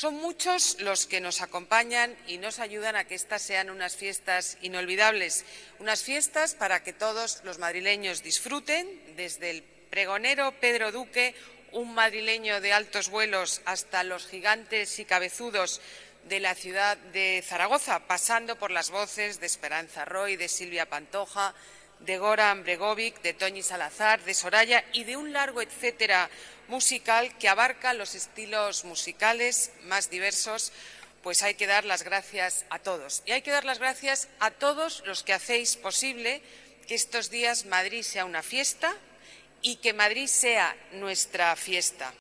Son muchos los que nos acompañan y nos ayudan a que estas sean unas fiestas inolvidables, unas fiestas para que todos los madrileños disfruten, desde el pregonero Pedro Duque, un madrileño de altos vuelos, hasta los gigantes y cabezudos de la ciudad de Zaragoza, pasando por las voces de Esperanza Roy, de Silvia Pantoja, de Goran Bregovic, de Toñi Salazar, de Soraya y de un largo etcétera musical que abarca los estilos musicales más diversos. Pues hay que dar las gracias a todos. Y hay que dar las gracias a todos los que hacéis posible que estos días Madrid sea una fiesta y que Madrid sea nuestra fiesta.